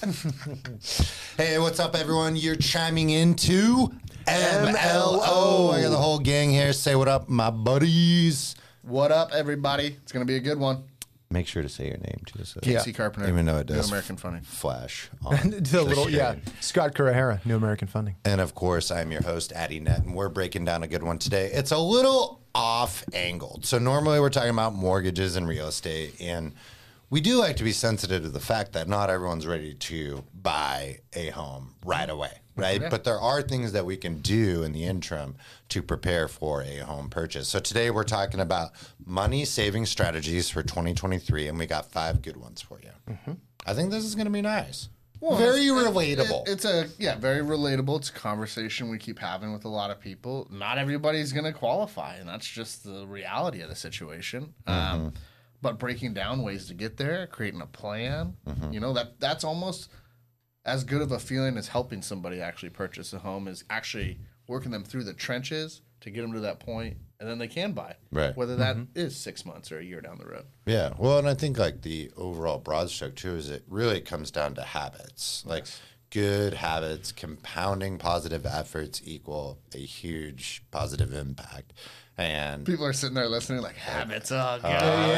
Hey, what's up, everyone? You're chiming into MLO. I got the whole gang here. Say what up, my buddies. What up, everybody? It's going to be a good one. Make sure to say your name, too. So Casey Carpenter. even though it does New American Funding. flash on The little, screen. Scott Carrera, New American Funding. And, of course, I'm your host, Addy Net, and we're breaking down a good one today. It's a little off-angled. So normally we're talking about mortgages and real estate, and we do like to be sensitive to the fact that not everyone's ready to buy a home right away, right? Yeah. But there are things that we can do in the interim to prepare for a home purchase. So today we're talking about money-saving strategies for 2023, and we got 5 good ones for you. Mm-hmm. I think this is going to be nice. Well, very relatable. It's very relatable. It's a conversation we keep having with a lot of people. Not everybody's going to qualify, and that's just the reality of the situation. But breaking down ways to get there, creating a plan, that's almost as good of a feeling as helping somebody actually purchase a home is actually working them through the trenches to get them to that point, and then they can buy. Right. Whether that is 6 months or a year down the road. Yeah. Well, and I think like the overall broad stroke too is it really comes down to habits. Like good habits, compounding positive efforts equal a huge positive impact. And People are sitting there listening like, habits, oh, God.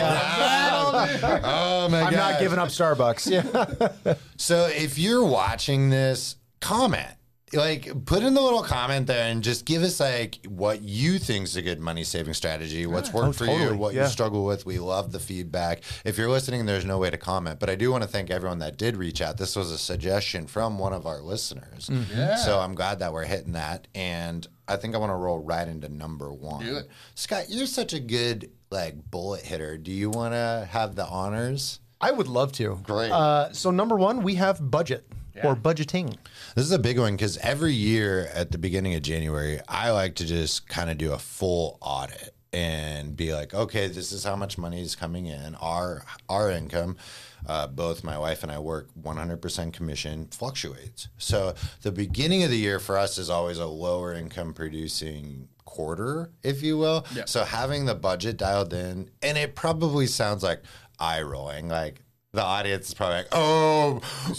oh my I'm not giving up Starbucks. Yeah. So if you're watching this, comment. Like, put in the little comment there and just give us, like, what you think is a good money-saving strategy, what's worked for you, totally. what you struggle with. We love the feedback. If you're listening, there's no way to comment. But I do want to thank everyone that did reach out. This was a suggestion from one of our listeners. Yeah. So I'm glad that we're hitting that. And I think I want to roll right into number 1. Do it. Scott, you're such a good, like, bullet hitter. Do you want to have the honors? I would love to. Great. So number 1, we have budget or budgeting. This is a big one because every year at the beginning of January, I like to just kind of do a full audit and be like, okay, this is how much money is coming in. Our income, both my wife and I work 100% commission, fluctuates. So the beginning of the year for us is always a lower income producing quarter, if you will. Yeah. So having the budget dialed in, and it probably sounds like eye rolling, like the audience is probably like, oh,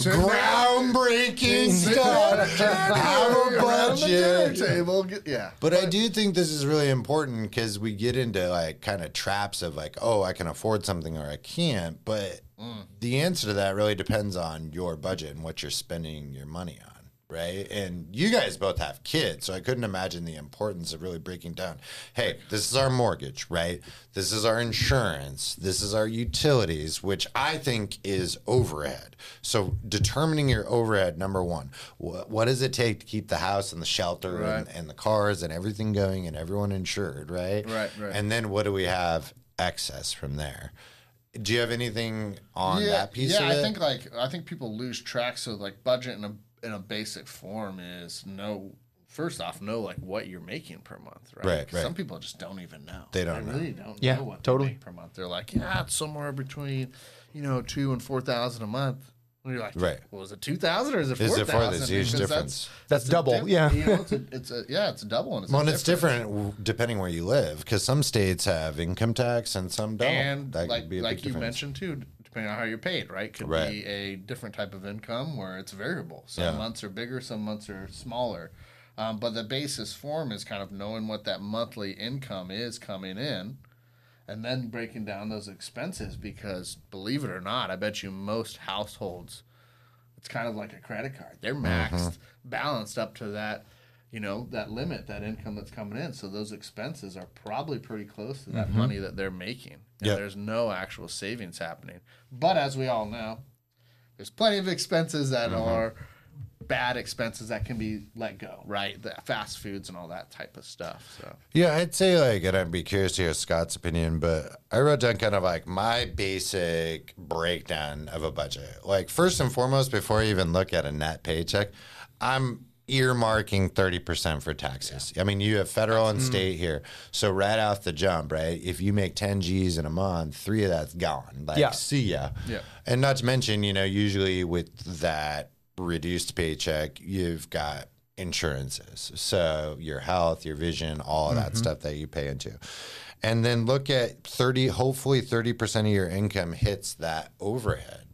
groundbreaking stuff. Have a budget. Table. Yeah. But I do think this is really important because we get into like kind of traps of like, oh, I can afford something or I can't. But the answer to that really depends on your budget and what you're spending your money on. Right. And you guys both have kids, so I couldn't imagine the importance of really breaking down. Hey, this is our mortgage, right? This is our insurance. This is our utilities, which I think is overhead. So determining your overhead, number 1, what does it take to keep the house and the shelter and the cars and everything going and everyone insured, right? Right. And then what do we have excess from there? Do you have anything on that piece of it? I think people lose track. So like budget in a basic form is first off, know like what you're making per month, right? Right, 'Cause right. some people just don't even know. They don't know. really don't Yeah, know what totally. they make per month. They're like, yeah, it's somewhere between, $2,000 and $4,000 a month. And you're like, Right. well, is it 2,000 or is it 4,000? Is it 4,000? There's a huge Because difference. That's double. Yeah. It's a double. And Well, and it's different depending where you live because some states have income tax and some don't. And That like could be a big you difference. mentioned too, depending on how you're paid, right? Could Right. be a different type of income where it's variable. Some Yeah. months are bigger, some months are smaller. But the basis form is kind of knowing what that monthly income is coming in and then breaking down those expenses because believe it or not, I bet you most households, it's kind of like a credit card. They're maxed, balanced up to that, that limit, that income that's coming in. So those expenses are probably pretty close to that money that they're making. And Yeah. there's no actual savings happening. But as we all know, there's plenty of expenses that are bad expenses that can be let go, right? The fast foods and all that type of stuff. So Yeah, I'd say and I'd be curious to hear Scott's opinion, but I wrote down kind of like my basic breakdown of a budget. Like first and foremost, before I even look at a net paycheck, I'm earmarking 30% for taxes. I mean, you have federal and state here. So right off the jump, right? If you make 10 G's in a month, 3 of that's gone. Like, see ya. Yeah. And not to mention, usually with that reduced paycheck, you've got insurances. So your health, your vision, all of that stuff that you pay into. And then look at hopefully 30% of your income hits that overhead.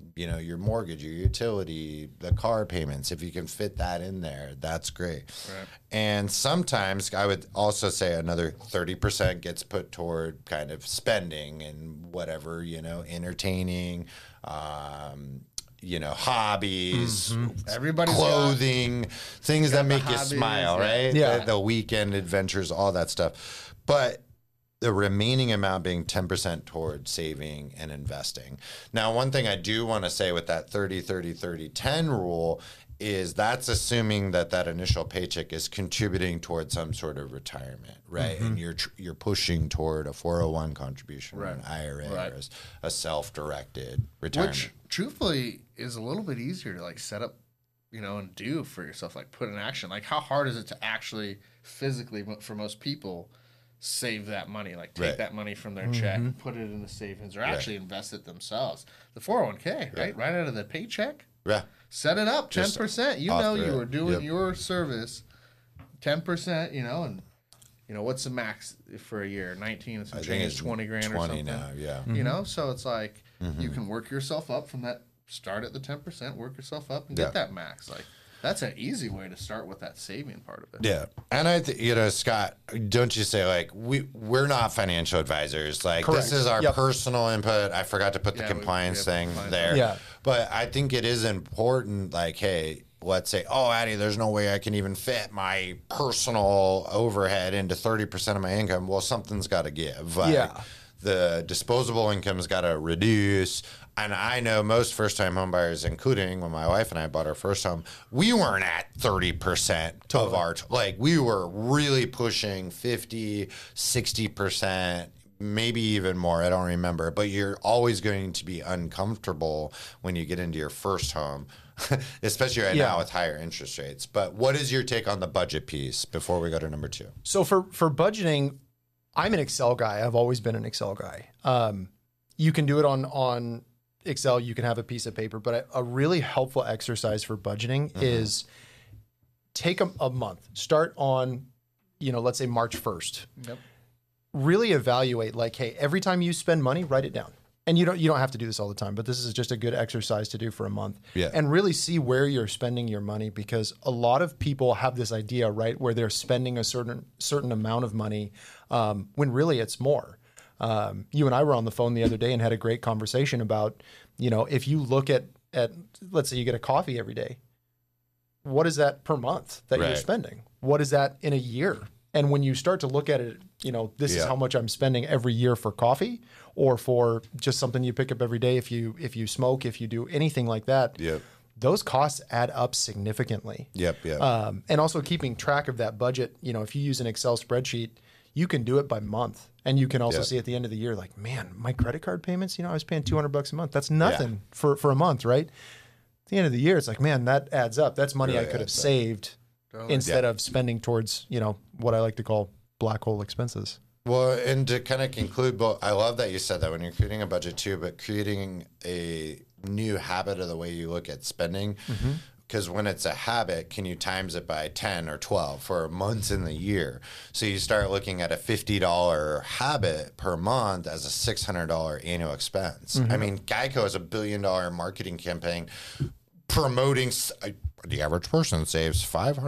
your mortgage, your utility, the car payments. If you can fit that in there, that's great. Right. And sometimes I would also say another 30% gets put toward kind of spending and whatever, entertaining, hobbies, Everybody's clothing, things that make you hobbies, smile, right? Yeah. The weekend adventures, all that stuff. But the remaining amount being 10% towards saving and investing. Now, one thing I do want to say with that 30-30-30-10 rule is that's assuming that initial paycheck is contributing toward some sort of retirement, right? And you're pushing toward a 401 contribution or an IRA or a self-directed retirement. Which, truthfully, is a little bit easier to like set up, and do for yourself, like put in action. Like, how hard is it to actually physically, for most people, save that money, like take that money from their check, put it in the savings, or actually invest it themselves? The 401k, right out of the paycheck. Yeah. Set it up 10%. You were doing Yep. your service 10%. And what's the max for a year? 19 and some I think change, it's 20 grand 20 or something. now, yeah. So it's like you can work yourself up from that. Start at the 10%, work yourself up, and get that max. Like, that's an easy way to start with that saving part of it. Yeah. And I think, Scott, don't you say like, we're not financial advisors. Like Correct. this is our Yep. personal input. I forgot to put the Yeah, compliance we have thing compliance. there. Yeah. But I think it is important, like, hey, let's say, oh, Addie, there's no way I can even fit my personal overhead into 30% of my income. Well, something's got to give. Like, the disposable income's got to reduce. And I know most first-time home buyers, including when my wife and I bought our first home, we weren't at 30% of our, we were really pushing 50, 60%, maybe even more. I don't remember. But you're always going to be uncomfortable when you get into your first home, especially right now with higher interest rates. But what is your take on the budget piece before we go to number 2? So for budgeting, I'm an Excel guy. I've always been an Excel guy. You can do it on Excel. You can have a piece of paper, but a really helpful exercise for budgeting is take a month. Start on, let's say March 1st. Yep. Really evaluate, like, hey, every time you spend money, write it down. And you don't have to do this all the time, but this is just a good exercise to do for a month. Yeah. And really see where you're spending your money, because a lot of people have this idea, right, where they're spending a certain amount of money when really it's more. You and I were on the phone the other day and had a great conversation about, if you look at let's say you get a coffee every day, what is that per month that you're spending? What is that in a year? And when you start to look at it, this is how much I'm spending every year for coffee, or for just something you pick up every day. If you smoke, if you do anything like that, those costs add up significantly. And also keeping track of that budget. If you use an Excel spreadsheet, you can do it by month, and you can also see at the end of the year, like, man, my credit card payments, I was paying $200 a month. That's nothing for a month, right? At the end of the year, it's like, man, that adds up. That's money I could have saved instead of spending towards, what I like to call black hole expenses. Well, and to kind of conclude, I love that you said that when you're creating a budget too, but creating a new habit of the way you look at spending. Because when it's a habit, can you times it by 10 or 12 for months in the year? So you start looking at a $50 habit per month as a $600 annual expense. I mean, Geico has $1 billion marketing campaign promoting. The average person saves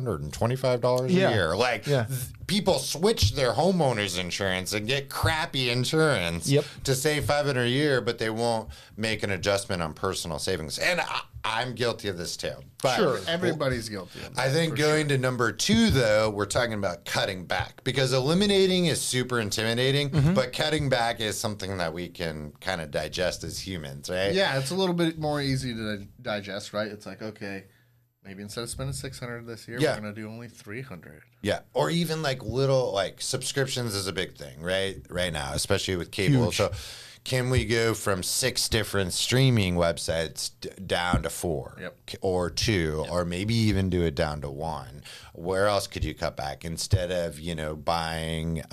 $525 a year. People switch their homeowners insurance and get crappy insurance to save $500 a year, but they won't make an adjustment on personal savings. And I'm guilty of this too. But Everybody's guilty of that. I think going to number 2, though, we're talking about cutting back, because eliminating is super intimidating, but cutting back is something that we can kind of digest as humans, right? Yeah, it's a little bit more easy to digest, right? It's like, okay, maybe instead of spending $600 this year, we're going to do only $300. Yeah. Or even like little, subscriptions is a big thing, right now, especially with cable. Huge. So can we go from 6 different streaming websites down to 4 or 2, or maybe even do it down to 1? Where else could you cut back instead of, buying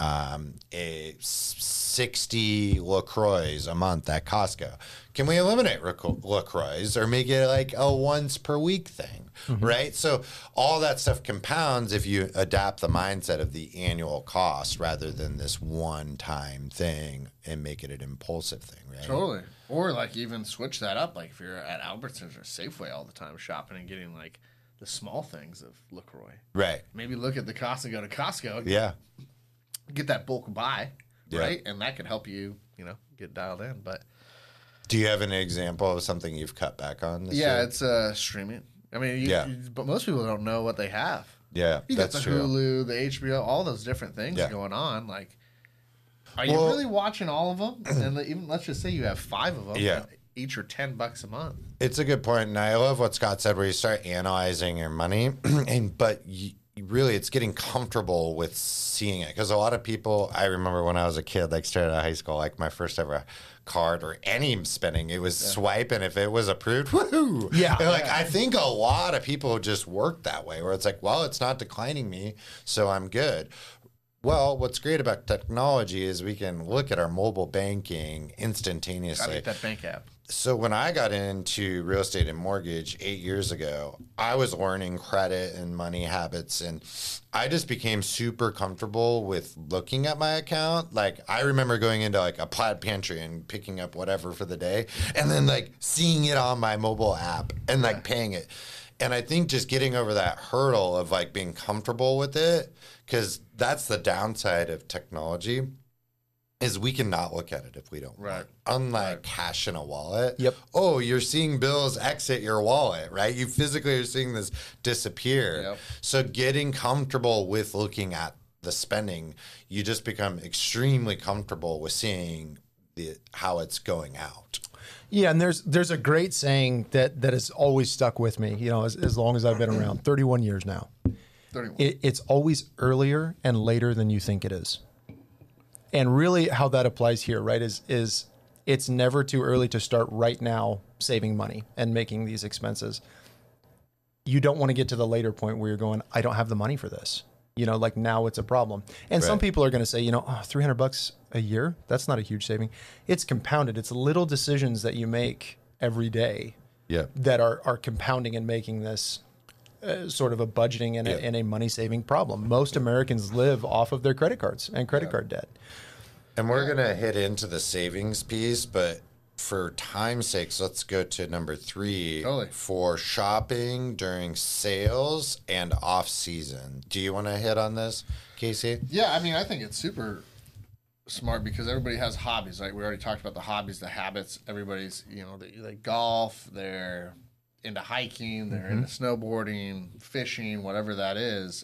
a 60 LaCroix a month at Costco? Can we eliminate LaCroix or make it like a once per week thing? right? So all that stuff compounds if you adapt the mindset of the annual cost rather than this one-time thing and make it an impulsive thing, right? Totally. Or like even switch that up. Like if you're at Albertsons or Safeway all the time shopping and getting like the small things of LaCroix. Right. Maybe look at the cost and go to Costco. Yeah. Get that bulk buy, Yeah. right? And that could help you, get dialed in. But Do you have an example of something you've cut back on this yeah, year? it's streaming. I mean, but most people don't know what they have. Yeah, You got that's the true. Hulu, the HBO, all those different things Yeah. going on. Like, are you Well- really watching all of them? And even let's just say you have 5 of them. Yeah. Each are $10 a month. It's a good point, and I love what Scott said, where you start analyzing your money, but really, it's getting comfortable with seeing it. Because a lot of people, I remember when I was a kid, like straight out of high school, like my first ever card or any spending, it was swipe, and if it was approved, woohoo! Yeah. And I think a lot of people just work that way, where it's like, well, it's not declining me, so I'm good. Well, what's great about technology is we can look at our mobile banking Gotta instantaneously. get that bank app. So when I got into real estate and mortgage 8 years ago, I was learning credit and money habits, and I just became super comfortable with looking at my account. Like I remember going into like a Plaid Pantry and picking up whatever for the day, and then like seeing it on my mobile app and like paying it. And I think just getting over that hurdle of like being comfortable with it, because that's the downside of technology, is we cannot look at it if we don't Right. want. Unlike cash in a wallet. Yep. Oh, you're seeing bills exit your wallet, right? You physically are seeing this disappear. Yep. So getting comfortable with looking at the spending, you just become extremely comfortable with seeing how it's going out. Yeah, and there's a great saying that has always stuck with me, as long as I've been around, 31 years now. 31. It's always earlier and later than you think it is. And really how that applies here, right, is it's never too early to start right now saving money and making these expenses. You don't want to get to the later point where you're going, I don't have the money for this. Like now it's a problem. And some Right. people are going to say, $300 a year, that's not a huge saving. It's compounded. It's little decisions that you make every day Yeah. that are compounding and making this sort of a budgeting and, Yeah. and a money saving problem. Most Americans live off of their credit cards and credit card debt. And we're going to hit into the savings piece, but for time's sakes, let's go to number 3 Totally. for shopping during sales and off season. Do you want to hit on this, Casey? Yeah, I mean, I think it's super smart because everybody has hobbies, right? We already talked about the hobbies, the habits. Everybody's, they golf, they're into hiking, they're into snowboarding, fishing, whatever that is.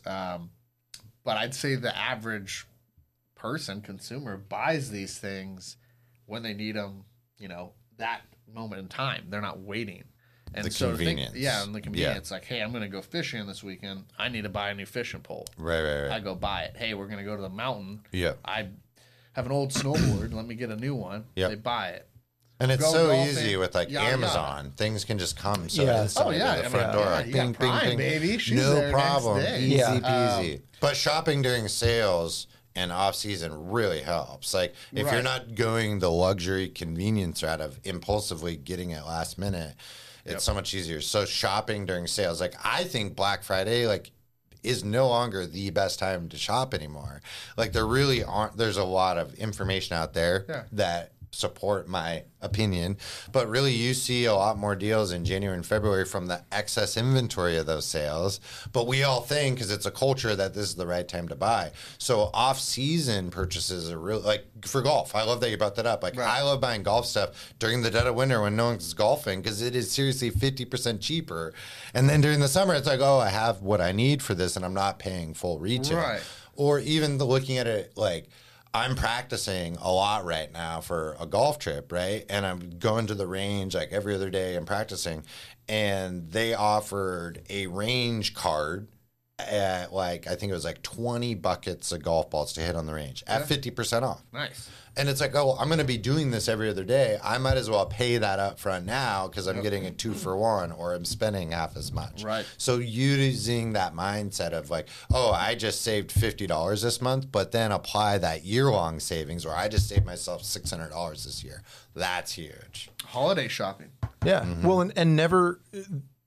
But I'd say the average person, consumer, buys these things when they need them, that moment in time. They're not waiting. And The so convenience. and the convenience. Like, hey, I'm going to go fishing this weekend. I need to buy a new fishing pole. Right. I go buy it. Hey, we're going to go to the mountain. Yeah. I have an old snowboard. Let me get a new one. Yep. They buy it. And it's Go so golfing, easy with like yada, Amazon. Things can just come so Yeah. instantly Oh, yeah. to the I front mean, door. yeah, Like, you got bing, bing, Prime, bing. baby. She's No there next problem. day. Easy Yeah. peasy. But shopping during sales and off season really helps. Like if you're Right. not going the luxury convenience route of impulsively getting it last minute, it's so much easier. So shopping during sales, like I think Black Friday, like is no longer the best time to shop anymore. Like there really aren't. There's a lot of information out there that support my opinion, but really you see a lot more deals in January and February from the excess inventory of those sales. But we all think, because it's a culture, that this is the right time to buy. So off-season purchases are really, like for golf, I love that you brought that up. Like I love buying golf stuff during the dead of winter when no one's golfing, because it is seriously 50% cheaper. And then during the summer, it's like, oh, I have what I need for this and I'm not paying full retail. Right. Or even looking at it like, I'm practicing a lot right now for a golf trip, right? And I'm going to the range like every other day and practicing. And they offered a range card at like, I think it was like 20 buckets of golf balls to hit on the range at 50% off. Nice. And it's like, oh, I'm going to be doing this every other day. I might as well pay that up front now because I'm getting a 2-for-1 or I'm spending half as much. Right. So using that mindset of like, oh, I just saved $50 this month, but then apply that year-long savings, or I just saved myself $600 this year. That's huge. Holiday shopping. Yeah. Well, and never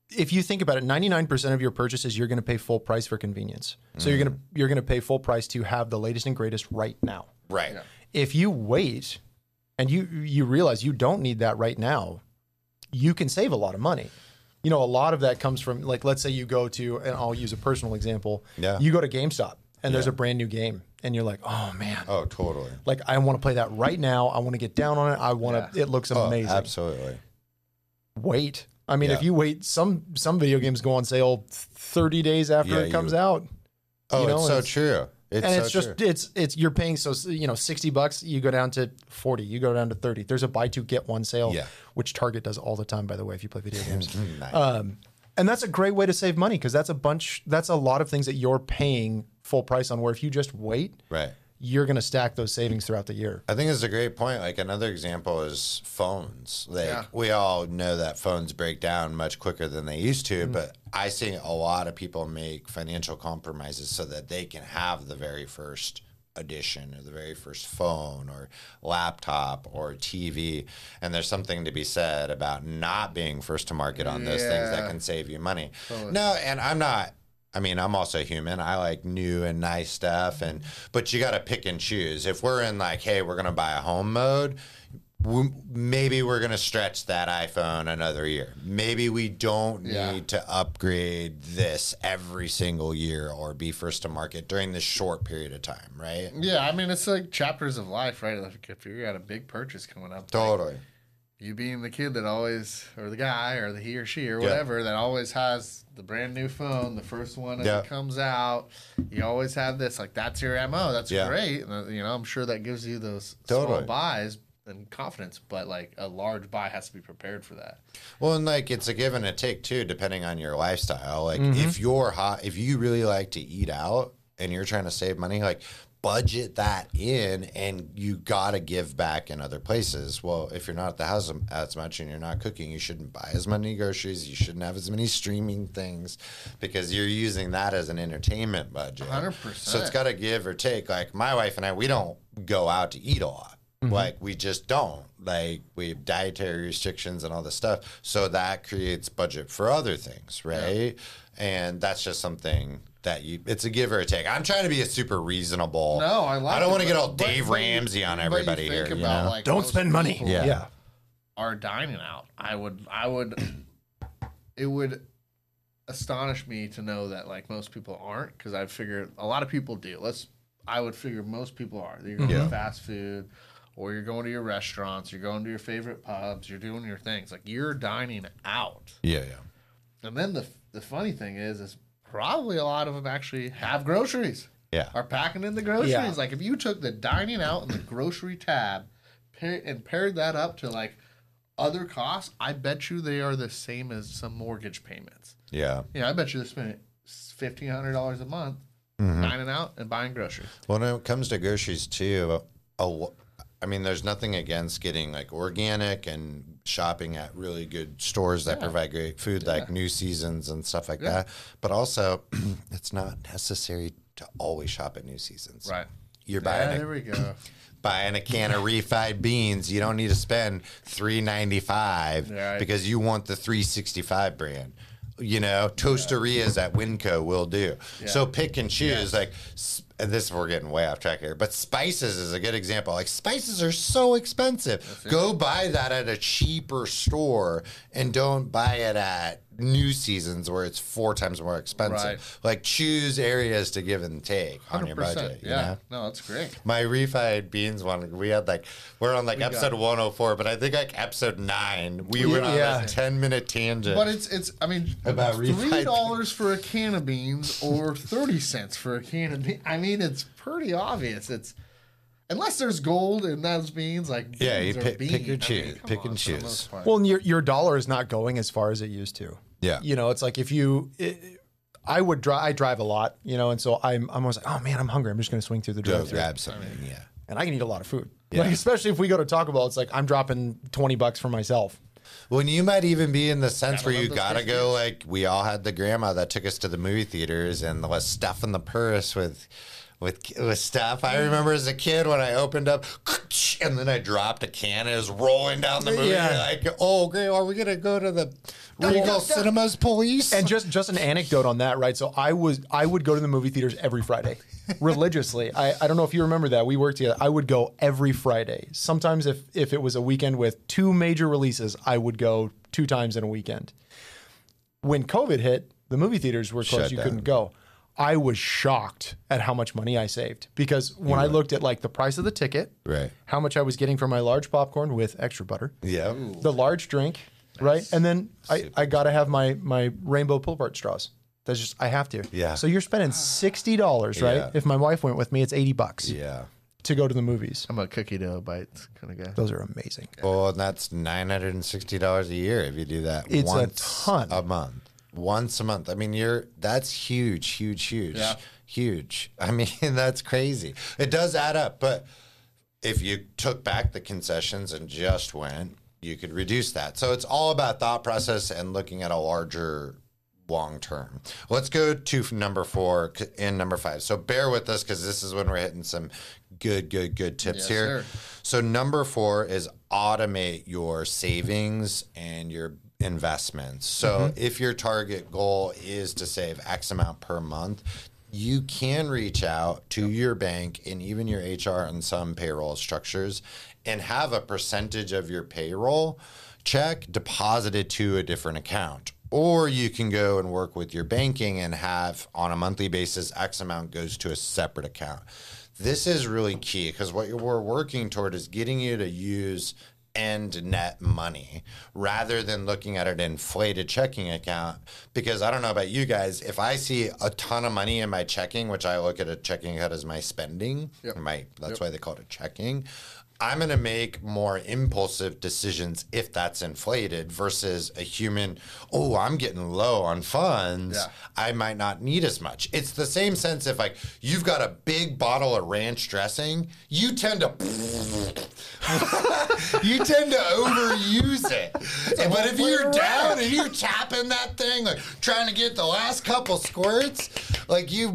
if you think about it, 99% of your purchases, you're going to pay full price for convenience. So you're going to pay full price to have the latest and greatest right now. Right. Yeah. If you wait and you realize you don't need that right now, you can save a lot of money. You know, a lot of that comes from, like, let's say you go to, and I'll use a personal example. Yeah. You go to GameStop and there's a brand new game and you're like, oh man. Oh, totally. Like, I want to play that right now. I want to get down on it. I want to, it looks amazing. Absolutely. Wait. I mean, Yeah. if you wait, some video games go on sale 30 days after it comes out. Oh, You know, it's so it's- true. It's And so it's just, true. it's you're paying, so, you know, $60, you go down to 40, you go down to 30. There's a buy two, get one sale, Yeah. which Target does all the time, by the way, if you play video games. Nice. And that's a great way to save money because that's a lot of things that you're paying full price on, where if you just wait, Right. you're going to stack those savings throughout the year. I think it's a great point. Like, another example is phones. Like, Yeah. we all know that phones break down much quicker than they used to, but I see a lot of people make financial compromises so that they can have the very first edition or the very first phone or laptop or TV. And there's something to be said about not being first to market on those things that Yeah. can save you money. No, and I'm also human. I like new and nice stuff, but you got to pick and choose. If we're in, like, hey, we're going to buy a home mode, maybe we're going to stretch that iPhone another year. Maybe we don't need to upgrade this every single year or be first to market during this short period of time, right? Yeah, I mean, it's like chapters of life, right? Like, if you got a big purchase coming up, like, Totally. you being the kid that always, or the guy, or the he or she, or whatever, that always has the brand new phone, the first one as it comes out. You always have this, like, that's your MO. That's great. And, you know, I'm sure that gives you those small buys and confidence, but, like, a large buy has to be prepared for that. Well, and, like, it's a give and a take too, depending on your lifestyle. Like, if you really like to eat out and you're trying to save money, like, budget that in, and you gotta give back in other places. Well, if you're not at the house as much and you're not cooking, you shouldn't buy as many groceries. You shouldn't have as many streaming things because you're using that as an entertainment budget. 100%. So it's got to give or take. Like, my wife and I, we don't go out to eat a lot. Like, we just don't. Like, we have dietary restrictions and all this stuff. So that creates budget for other things, right? And that's just something that it's a give or a take. I'm trying to be a super reasonable. No, I don't want to get all but- Dave Ramsey on but everybody you here. think You about, know? like, Don't most spend money. people Yeah. are dining out. It would astonish me to know that, like, most people aren't, because I figure a lot of people do. I would figure most people are. You're going to fast food, or you're going to your restaurants, you're going to your favorite pubs, you're doing your things. Like, you're dining out. Yeah. And then the funny thing is probably a lot of them actually have groceries. Yeah. Are packing in the groceries. Yeah. Like, if you took the dining out and the grocery tab and paired that up to, like, other costs, I bet you they are the same as some mortgage payments. Yeah. Yeah, I bet you they're spending $1,500 a month dining out and buying groceries. Well, when it comes to groceries too, I mean, there's nothing against getting, like, organic and shopping at really good stores that provide great food, like New Seasons and stuff like that. But also, it's not necessary to always shop at New Seasons. Right. You're There we go. buying a can of refried beans. You don't need to spend $3.95 Right. because you want the 365 brand. You know, Toasterias at Winco will do. So pick and choose. Like, and this, we're getting way off track here, but spices is a good example. Like, spices are so expensive. Go buy that at a cheaper store and don't buy it at New Seasons where it's 4 times more expensive. Right. Like, choose areas to give and take on your 100%. budget. You Yeah. know? No, that's great. My refried beans one, we're on, like, episode 104, but I think, like, episode 9, we went on Yeah. a 10-minute tangent. But it's I mean, About refried $3 for a can of beans or 30 cents for a can of beans. I mean, it's pretty obvious. It's unless there's gold in those beans, like, Yeah, beans you are pick beans. your I mean, choose. come Pick on, and for the choose. most part. Well, and your dollar is not going as far as it used to. Yeah. You know, it's like if I drive a lot, you know, and so I'm always like, oh man, I'm hungry. I'm just going to swing through the Go drive-thru. grab something, yeah. And I can eat a lot of food. Yeah. Like, especially if we go to Taco Bell, it's like I'm dropping $20 for myself. When you might even be in the sense Gotta where you love those gotta biscuits. go, like, we all had the grandma that took us to the movie theaters and was stuffing the purse with with stuff. I remember as a kid when I opened up, and then I dropped a can. And it was rolling down the movie. Yeah. Like, oh, great, are we gonna go to the Regal Cinemas Police? And just an anecdote on that, right? So I would go to the movie theaters every Friday, religiously. I don't know if you remember that. We worked together. I would go every Friday. Sometimes if it was a weekend with 2 major releases, I would go 2 times in a weekend. When COVID hit, the movie theaters were closed. Shut You down. couldn't go. I was shocked at how much money I saved because when I looked at like the price of the ticket, Right. how much I was getting for my large popcorn with extra butter, Yeah. the large drink, right? And then I got to have my rainbow pull apart straws. That's just, I have to. Yeah. So you're spending $60, right? Yeah. If my wife went with me, it's $80 Yeah. to go to the movies. I'm a cookie dough bites kind of guy. Those are amazing. Well, and that's $960 a year if you do that It's a once ton. a month. Once a month. I mean, that's huge. Yeah. Huge. I mean, that's crazy. It does add up, but if you took back the concessions and just went, you could reduce that. So it's all about thought process and looking at a larger long term. Let's go to number 4 and number 5. So bear with us because this is when we're hitting some good tips Yes, here. sir. So number 4 is automate your savings and your investments. So if your target goal is to save X amount per month, you can reach out to your bank and even your HR and some payroll structures and have a percentage of your payroll check deposited to a different account. Or you can go and work with your banking and have on a monthly basis, X amount goes to a separate account. This is really key because what we're working toward is getting you to use end net money rather than looking at an inflated checking account. Because I don't know about you guys, if I see a ton of money in my checking, which I look at a checking account as my spending, that's why they call it a checking. I'm going to make more impulsive decisions if that's inflated versus a human, oh, I'm getting low on funds. Yeah. I might not need as much. It's the same sense if like you've got a big bottle of ranch dressing, you tend to overuse it. But if you're down and you're tapping that thing, like trying to get the last couple squirts, like you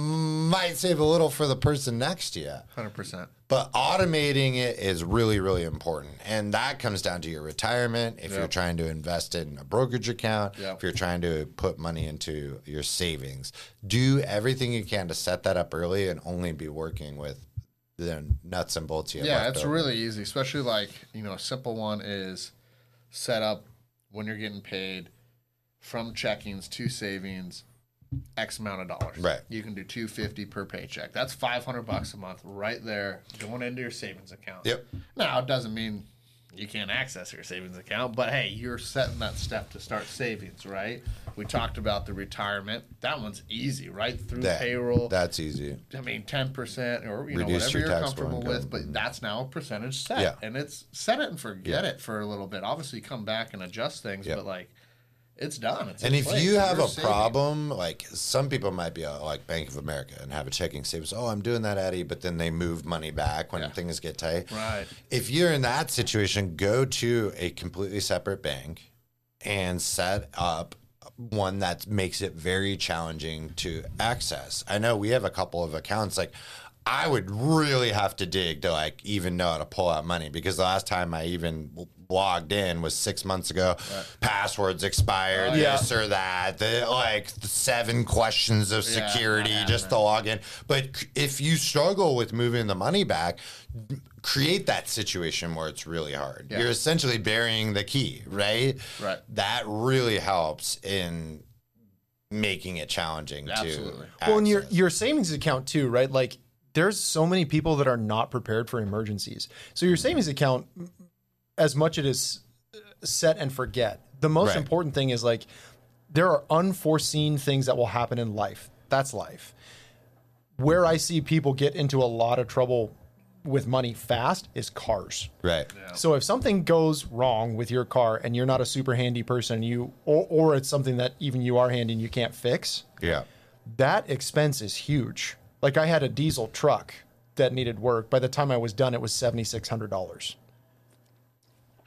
might save a little for the person next to you. 100%. But automating it is really, really important. And that comes down to your retirement. If you're trying to invest in a brokerage account, if you're trying to put money into your savings, do everything you can to set that up early and only be working with the nuts and bolts you have left It's over. really easy, especially like, a simple one is set up when you're getting paid from checkings to savings X amount of dollars. Right. You can do $250 per paycheck. That's $500 a month right there going into your savings account. Yep. Now, it doesn't mean you can't access your savings account, but hey, you're setting that step to start savings, right? We talked about the retirement. That one's easy, right? Through payroll. That's easy. I mean, 10% or Reduce whatever your you're taxable comfortable with, income. but that's now a percentage set. Yeah. And it's set it and forget it for a little bit. Obviously, come back and adjust things, but like it's done. It's And in if place. you have You're a saving. problem, like some people might be like Bank of America and have a checking savings. Oh, I'm doing that, Eddie, but then they move money back when things get tight. Right. If you're in that situation, go to a completely separate bank and set up one that makes it very challenging to access. I know we have a couple of accounts like I would really have to dig to like even know how to pull out money because the last time I even logged in was 6 months ago. Passwords expired, this or that. The 7 questions of security just to log in. But if you struggle with moving the money back, create that situation where it's really hard. Yeah. You're essentially burying the key, right? Right. That really helps in making it challenging Absolutely. to Well, and access. your savings account too, right? Like there's so many people that are not prepared for emergencies. So your savings account, as much it is set and forget, the most important thing is like there are unforeseen things that will happen in life. That's life. Where I see people get into a lot of trouble with money fast is cars. Right. So if something goes wrong with your car and you're not a super handy person, or it's something that even you are handy and you can't fix, Yeah. that expense is huge. Like I had a diesel truck that needed work. By the time I was done, it was $7,600.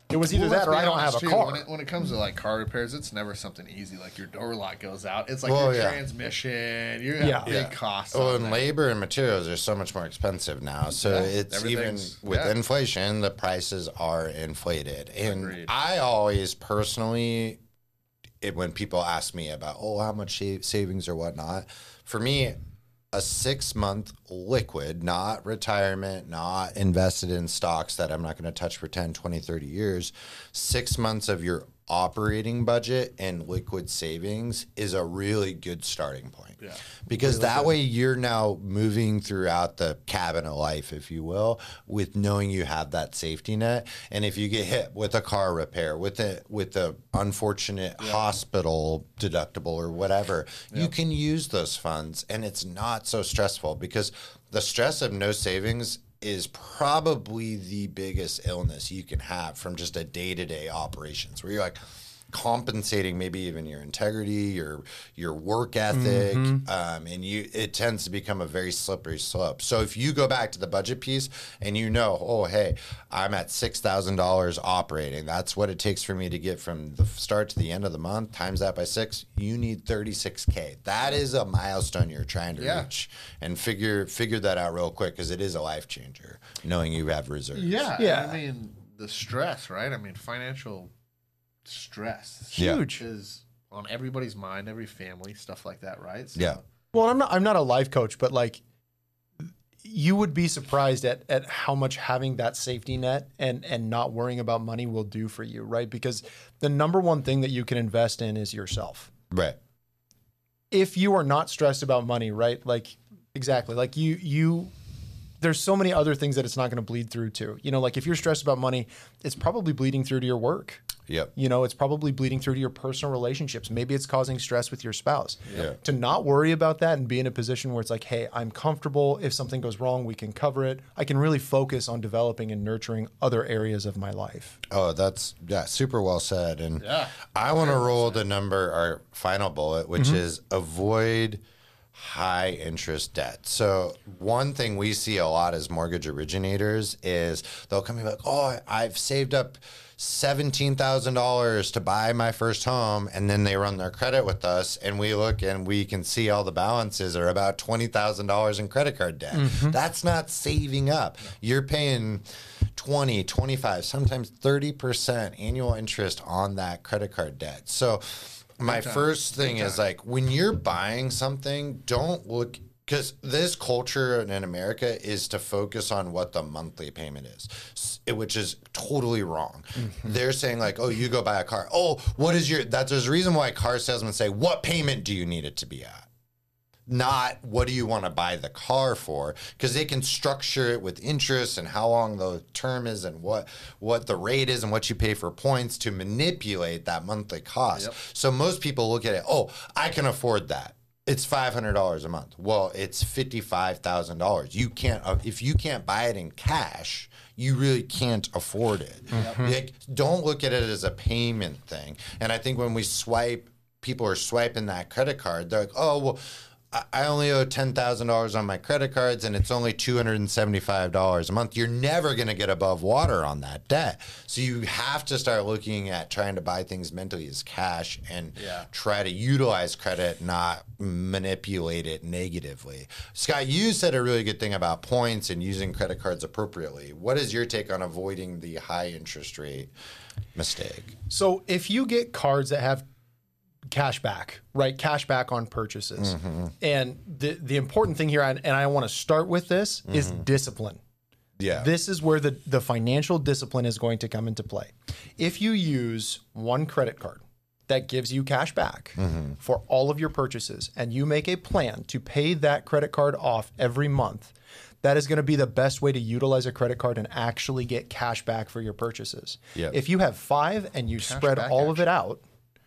It was either that or I don't have a car. When it comes to like car repairs, it's never something easy. Like your door lock goes out. It's like transmission. You have big costs. Oh, and labor and materials are so much more expensive now. So it's even with inflation, the prices are inflated. And Agreed. I always personally, when people ask me about, how much savings or whatnot, for me, a 6-month liquid, not retirement, not invested in stocks that I'm not going to touch for 10, 20, 30 years, 6 months of your operating budget and liquid savings is a really good starting point. Yeah. Because that way you're now moving throughout the cabin of life, if you will, with knowing you have that safety net. And if you get hit with a car repair, with the unfortunate hospital deductible or whatever, you can use those funds, and it's not so stressful, because the stress of no savings is probably the biggest illness you can have from just a day-to-day operations, where you're like compensating maybe even your integrity, your work ethic, and it tends to become a very slippery slope. So if you go back to the budget piece and hey, I'm at $6,000 operating, that's what it takes for me to get from the start to the end of the month, times that by 6, you need $36K. That is a milestone you're trying to reach, and figure that out real quick, because it is a life changer knowing you have reserves. I mean, the stress, right? I mean, financial stress huge is on everybody's mind, every family, stuff like that, right? So, well, I'm not a life coach, but like, you would be surprised at how much having that safety net and not worrying about money will do for you, right? Because the number one thing that you can invest in is yourself. Right. If you are not stressed about money, right? Like, exactly. Like you there's so many other things that it's not going to bleed through to. Like if you're stressed about money, it's probably bleeding through to your work. Yep. It's probably bleeding through to your personal relationships. Maybe it's causing stress with your spouse. Yeah. To not worry about that and be in a position where it's like, hey, I'm comfortable. If something goes wrong, we can cover it. I can really focus on developing and nurturing other areas of my life. Oh, that's super well said. And I want to roll our final bullet, which is avoid high interest debt. So one thing we see a lot as mortgage originators is they'll come in like, I've saved up $17,000 to buy my first home, and then they run their credit with us, and we look and we can see all the balances are about $20,000 in credit card debt. That's not saving up. You're paying 20, 25, sometimes 30% annual interest on that credit card debt. So my first thing is like, when you're buying something, don't look, because this culture in America is to focus on what the monthly payment is, which is totally wrong. They're saying like, you go buy a car. There's a reason why car salesmen say, what payment do you need it to be at? Not what do you want to buy the car for, because they can structure it with interest and how long the term is and what the rate is and what you pay for points to manipulate that monthly cost. So most people look at it, I can afford that. It's $500 a month. Well, it's $55,000. You can't, if you can't buy it in cash, you really can't afford it. Like, don't look at it as a payment thing. And I think when people are swiping that credit card, they're like, I only owe $10,000 on my credit cards, and it's only $275 a month. You're never going to get above water on that debt. So you have to start looking at trying to buy things mentally as cash and try to utilize credit, not manipulate it negatively. Scott, you said a really good thing about points and using credit cards appropriately. What is your take on avoiding the high interest rate mistake? So if you get cards that have cash back, right? Cash back on purchases. And the important thing here, and I want to start with this, is discipline. Yeah. This is where the financial discipline is going to come into play. If you use one credit card that gives you cash back for all of your purchases, and you make a plan to pay that credit card off every month, that is going to be the best way to utilize a credit card and actually get cash back for your purchases. If you have 5 and you spread all of it out,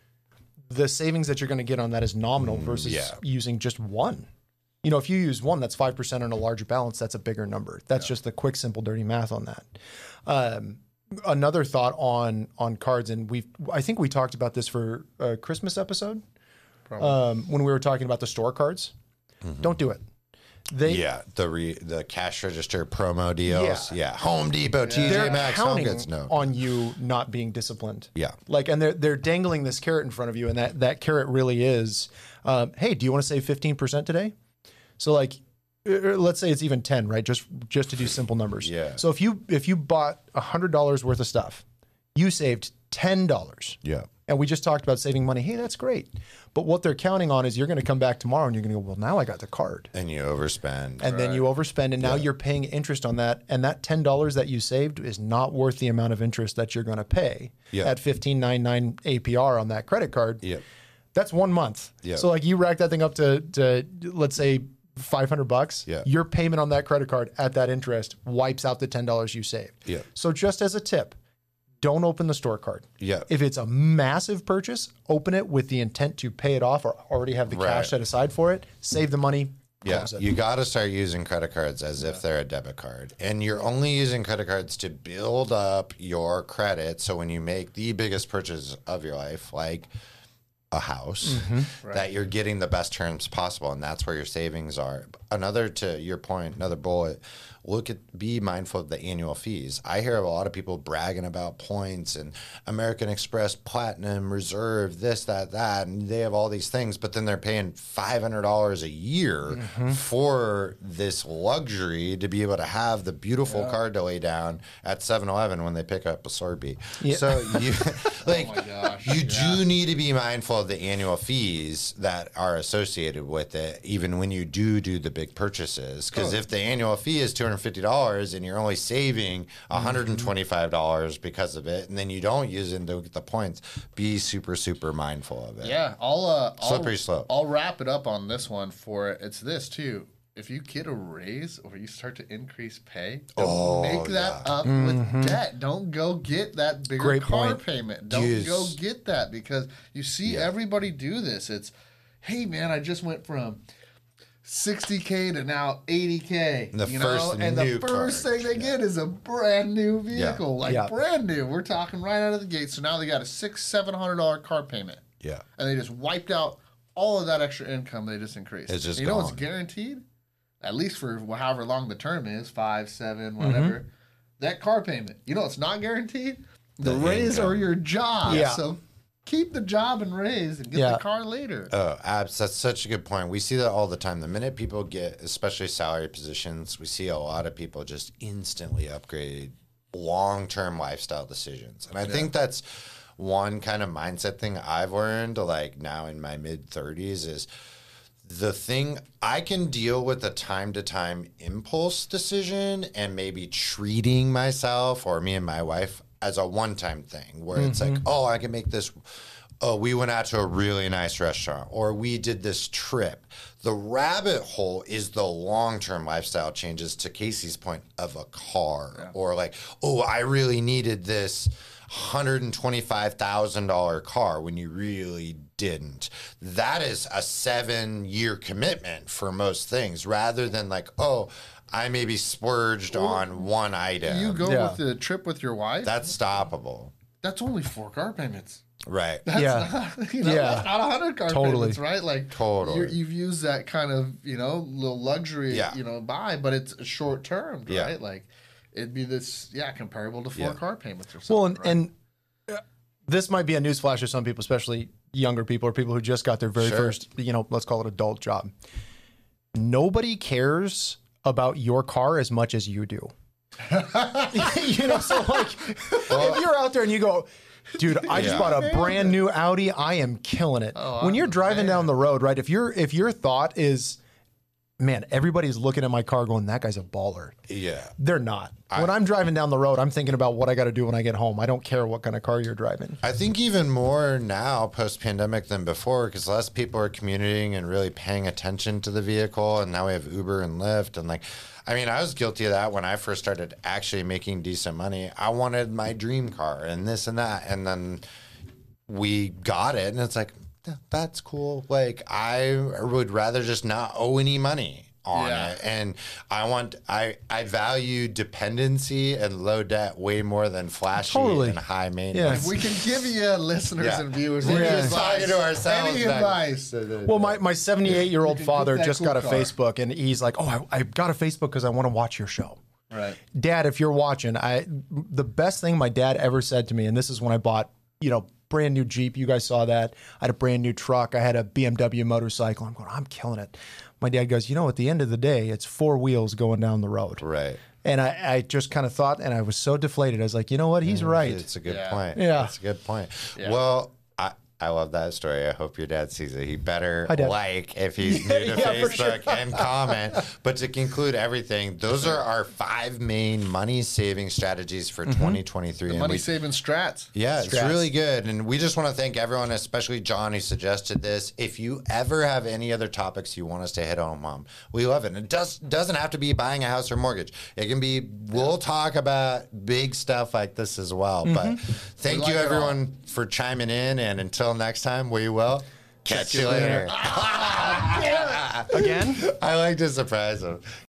the savings that you're going to get on that is nominal versus using just one. If you use one, that's 5% on a larger balance. That's a bigger number. That's just the quick, simple, dirty math on that. Another thought on cards, and I think we talked about this for a Christmas episode when we were talking about the store cards. Don't do it. The cash register promo deals. Yeah. Home Depot, TJ They're Maxx, Home counting Goods. No. on you not being disciplined. Yeah. Like, and they're dangling this carrot in front of you, and that carrot really is, hey, do you want to save 15% today? So like, let's say it's even 10, right? Just to do simple numbers. Yeah. So if you bought $100 worth of stuff, you saved $10. Yeah. And we just talked about saving money. Hey, that's great. But what they're counting on is you're going to come back tomorrow and you're going to go, well, now I got the card. And you overspend. And then you overspend, and now you're paying interest on that. And that $10 that you saved is not worth the amount of interest that you're going to pay at 15.99 APR on that credit card. Yep. That's 1 month. Yep. So like you rack that thing up to let's say $500. Yeah. Your payment on that credit card at that interest wipes out the $10 you saved. Yeah. So just as a tip, don't open the store card. Yeah. If it's a massive purchase, open it with the intent to pay it off or already have the cash set aside for it. Save the money. Yeah, you got to start using credit cards as if they're a debit card. And you're only using credit cards to build up your credit. So when you make the biggest purchase of your life, like a house, that you're getting the best terms possible. And that's where your savings are. To your point, another bullet, be mindful of the annual fees. I hear a lot of people bragging about points and American Express Platinum Reserve, this, that, and they have all these things, but then they're paying $500 a year for this luxury to be able to have the beautiful card to lay down at 7-Eleven when they pick up a Sorbet. Yeah. So you do need to be mindful of the annual fees that are associated with it, even when you do the big purchases. Because if the annual fee is $250 and you're only saving $125 because of it, and then you don't use it to get the points, be super, super mindful of it. Yeah, Slippery slope. I'll wrap it up on this one for it's this too. If you get a raise or you start to increase pay, don't make that up with debt. Don't go get that bigger car payment. Don't go get that, because you see everybody do this. It's, hey man, I just went from 60K to now 80K, and the first thing they get is a brand new vehicle, brand new. We're talking right out of the gate. So now they got a $600-700 car payment. Yeah, and they just wiped out all of that extra income they just increased. It's just know what's guaranteed, at least for however long the term is, 5, 7, whatever. That car payment. You know what's not guaranteed? The raise or your job. Yeah. So keep the job and raise and get the car later. Oh, abs. That's such a good point. We see that all the time. The minute people get, especially salary positions, we see a lot of people just instantly upgrade long-term lifestyle decisions. And I think that's one kind of mindset thing I've learned, like now in my mid-30s, is the thing I can deal with a time-to-time impulse decision and maybe treating myself or me and my wife as a one-time thing where it's like, oh, I can make this. Oh, we went out to a really nice restaurant, or we did this trip. The rabbit hole is the long-term lifestyle changes, to Casey's point, of a car, or like, oh, I really needed this $125,000 car when you really didn't. That is a 7-year commitment for most things, rather than like, oh, I maybe splurged on one item. You go with the trip with your wife? That's stoppable. That's only 4 car payments. Right. That's not, that's not 100 car payments, right? Like, you've used that kind of, little luxury, buy, but it's short term, right? Like, it'd be this, comparable to 4 car payments or something. Well, and this might be a newsflash to some people, especially younger people or people who just got their very first, let's call it adult job. Nobody cares about your car as much as you do. So like, if you're out there and you go, dude, I just bought a brand new Audi, I am killing it. When you're driving down the road, right? If your thought is, man, everybody's looking at my car going, that guy's a baller. Yeah. They're not. When I'm driving down the road, I'm thinking about what I got to do when I get home. I don't care what kind of car you're driving. I think even more now post-pandemic than before, because less people are commuting and really paying attention to the vehicle. And now we have Uber and Lyft. And I was guilty of that when I first started actually making decent money. I wanted my dream car and this and that. And then we got it. And it's like, that's cool. Like, I would rather just not owe any money on Yeah. it. And I value dependency and low debt way more than flashy Totally. and high maintenance. If we can give you listeners Yeah. and viewers We're any just talking advice, to ourselves any back. advice. Well, my 78-year-old You can father get that just cool got a car. Facebook, and he's like, "Oh, I got a Facebook because I want to watch your show." Right. Dad, if you're watching, the best thing my dad ever said to me, and this is when I bought, brand new Jeep. You guys saw that. I had a brand new truck. I had a BMW motorcycle. I'm going, I'm killing it. My dad goes, at the end of the day, it's 4 wheels going down the road. Right. And I just kind of thought, and I was so deflated. I was like, you know what? He's right. It's a good Yeah. point. Yeah. It's a good point. Yeah. Well, I love that story. I hope your dad sees it. He better Hi, Dad. like if he's new to Yeah, for Facebook and comment. But to conclude everything, those are our 5 main money saving strategies for 2023. And Money we- saving strats. Yeah, it's Strats. really good. And we just want to thank everyone, especially John, who suggested this. If you ever have any other topics you want us to hit on, Mom, we love it. And it doesn't have to be buying a house or mortgage. It can be, we'll talk about big stuff like this as well. But thank like you, it all. everyone, for chiming in. And until next time, we will catch you later. Again? I like to surprise them.